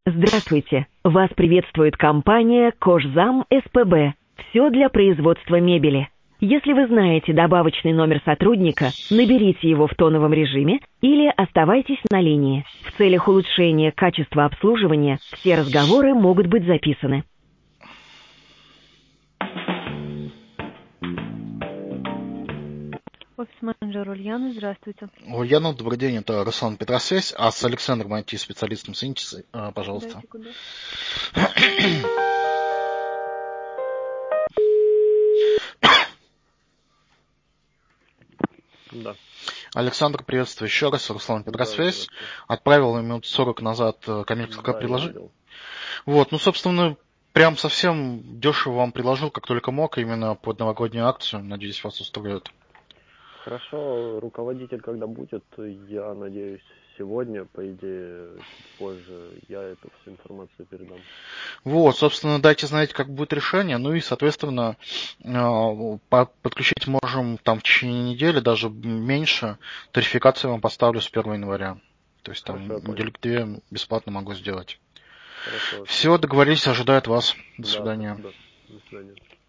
Здравствуйте! Вас приветствует компания «Кожзам СПБ». Все для производства мебели. Если вы знаете добавочный номер сотрудника, наберите его в тоновом режиме или оставайтесь на линии. В целях улучшения качества обслуживания все разговоры могут быть записаны. Офис-менеджер Ульяна, здравствуйте. Ульяна, добрый день, это Руслан Петросвязь, а с Александром IT-специалистом соедините, пожалуйста. Дайте куда? Да. Александр, приветствую еще раз, Руслан Петросвязь. Отправил минут 40 назад коммерческое предложение. Вот, собственно, прям совсем дешево вам предложил, как только мог, именно под новогоднюю акцию. Надеюсь, вас устроит. Хорошо, руководитель когда будет, я надеюсь, сегодня, по идее, чуть позже, я эту всю информацию передам. Вот, собственно, дайте знать, как будет решение, и, соответственно, подключить можем там в течение недели, даже меньше. Тарификацию вам поставлю с 1 января. То есть там неделю-две бесплатно могу сделать. Хорошо. Все, договорились, ожидают вас. До свидания. Да. До свидания.